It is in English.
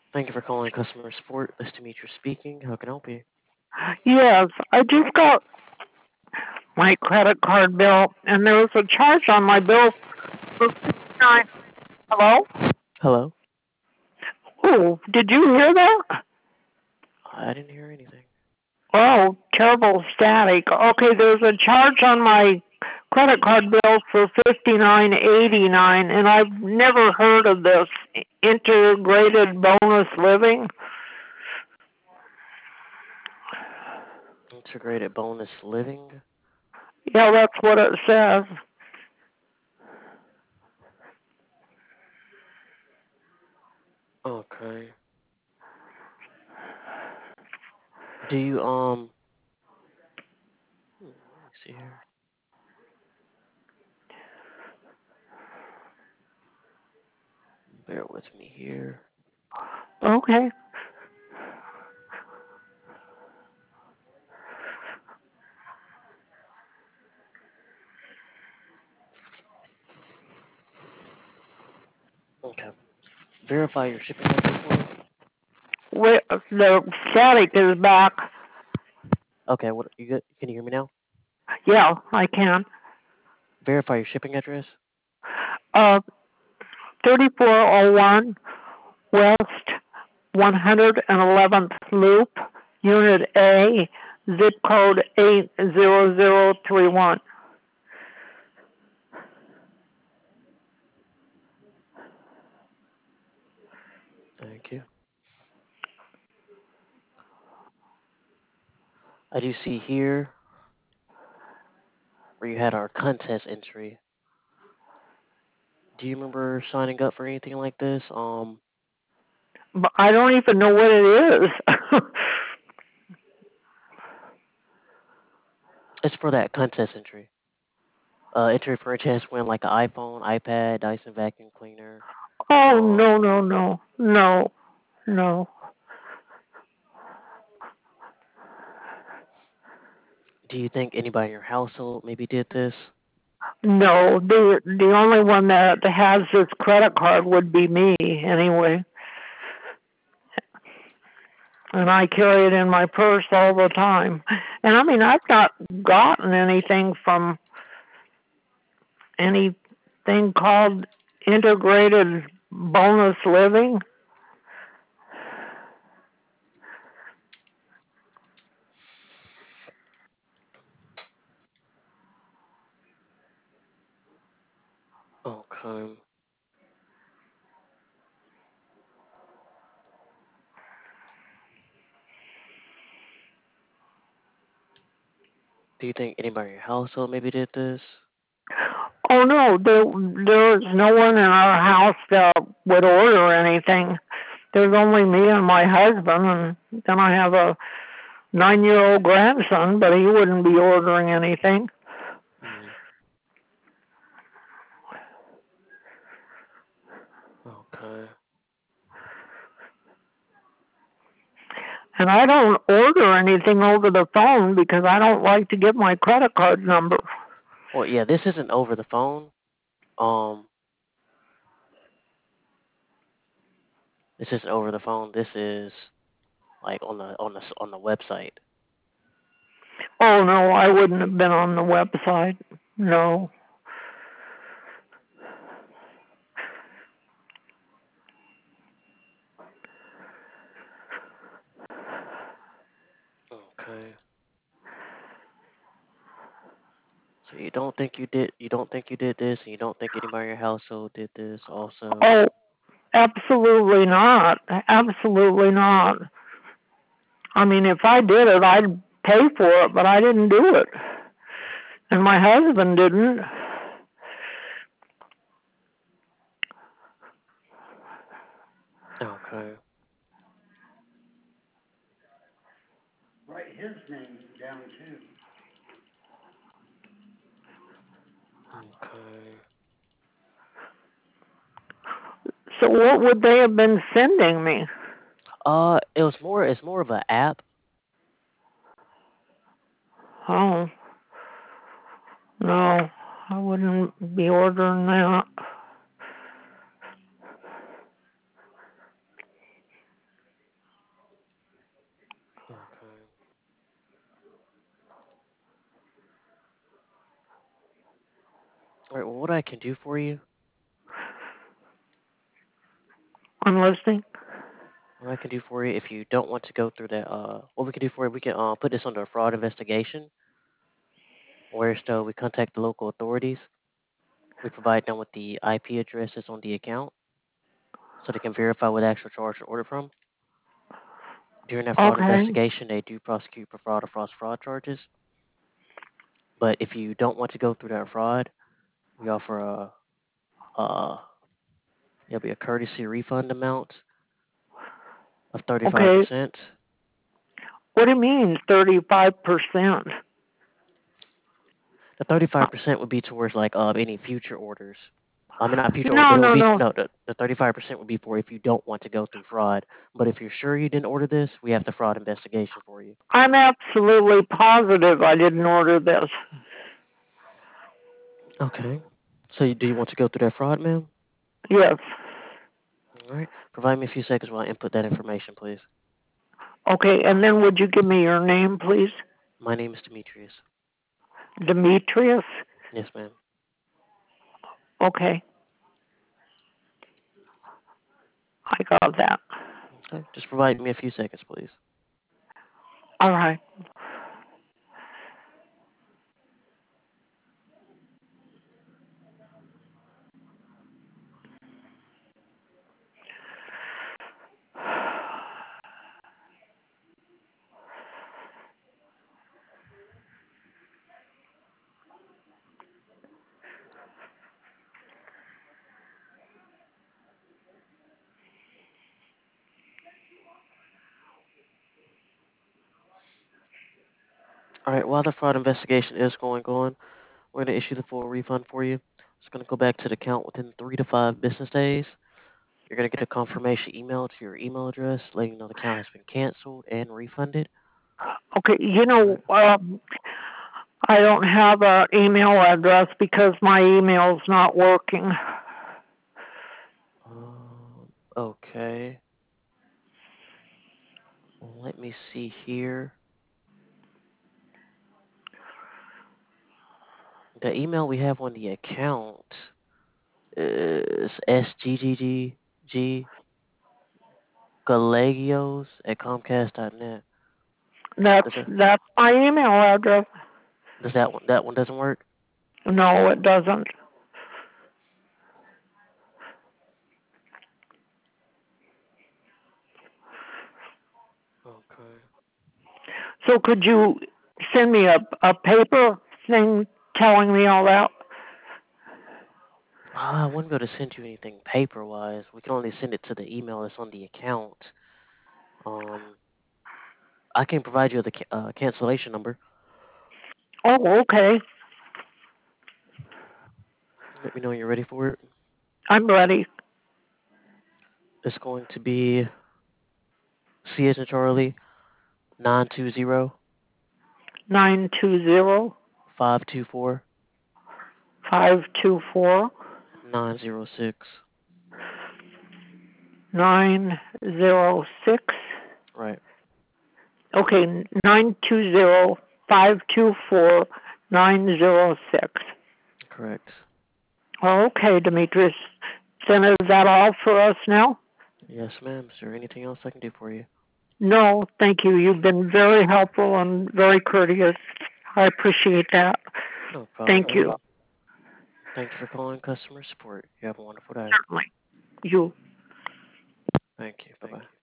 Thank you for calling customer support. This is Demetri speaking. How can I help you? Yes, I just got my credit card bill, and there was a charge on my bill for 59. Hello? Hello? Oh, did you hear that? I didn't hear anything. Oh, terrible static. Okay, there's a charge on my credit card bill for 59.89, and I've never heard of this integrated bonus living. Integrated bonus living? Yeah, that's what it says. Okay. Do you, let me see here. Bear with me here. Okay. Okay. Verify your shipping address for me. Wait, the static is back. Okay, what, you good? Can you hear me now? Yeah, I can. Verify your shipping address. Uh, 3401 West 111th Loop, Unit A, zip code 80031. Thank you. I do see here where you had our contest entry. Do you remember signing up for anything like this? But I don't even know what it is. It's for that contest entry. Enter for a chance to win like an iPhone, iPad, Dyson vacuum cleaner. Oh, Um, no, no, no, no, no. do you think anybody in your household maybe did this? No, the only one that has this credit card would be me anyway. And I carry it in my purse all the time. And I mean, I've not gotten anything from anything called integrated bonus living. Okay. Do you think anybody in your household maybe did this? Oh no, there's no one in our house that would order anything. There's only me and my husband, and then I have a 9-year-old grandson, but he wouldn't be ordering anything. Hmm. Okay. And I don't order anything over the phone because I don't like to give my credit card number. Well, yeah, this isn't over the phone. Um, this isn't over the phone. This is like on the website. Oh no, I wouldn't have been on the website. No. Okay. So you don't think you did this, and you don't think anybody in your household did this also. Oh, absolutely not. Absolutely not. I mean, if I did it, I'd pay for it, but I didn't do it. And my husband didn't. Okay. Okay. So what would they have been sending me? It's more of an app. Oh, no, I wouldn't be ordering that. All right. Well, what I can do for you, I'm listening. what I can do for you, if you don't want to go through that, what we can do for you, we can put this under a fraud investigation, where so we contact the local authorities. We provide them with the IP addresses on the account, so they can verify what actual charge or order from. During that fraud Okay. investigation, they do prosecute for fraud or false fraud charges. But if you don't want to go through that fraud, we offer uh, it'll be a courtesy refund amount of Okay. 35%. What do you mean 35%? The 35% would be towards like any future orders. I mean, not future order, No, but it would no, be no. no. The 35% would be for if you don't want to go through fraud. But if you're sure you didn't order this, we have the fraud investigation for you. I'm absolutely positive I didn't order this. Okay. So do you want to go through that fraud, ma'am? Yes. All right. Provide me a few seconds while I input that information, please. Okay, and then would you give me your name, please? My name is Demetrius. Demetrius? Yes, ma'am. Okay, I got that. Okay. Just provide me a few seconds, please. All right. All right. While the fraud investigation is going on, we're going to issue the full refund for you. It's going to go back to the account within 3 to 5 business days. You're going to get a confirmation email to your email address letting you know the account has been canceled and refunded. Okay, All right. I don't have an email address because my email's not working. Okay. Let me see here. The email we have on the account is sggg galegios at comcast.net. That's Does that that's my email address. does that one doesn't work? No, it doesn't. Okay. So could you send me a paper thing telling me all that? I wouldn't be able to send you anything paper wise. We can only send it to the email that's on the account. Um, I can provide you the cancellation number. Oh, okay. Let me know when you're ready for it. I'm ready. It's going to be C as in Charlie 920 920 524 524 906. 906. Right. Okay, 920 524 906. Correct. Okay, Demetrius. Then is that all for us now? Yes, ma'am. Is there anything else I can do for you? No, thank you. You've been very helpful and very courteous. I appreciate that. No problem, Thank you. ma'am. Thank you for calling customer support. You have a wonderful day. Certainly. You. Thank you. Bye bye.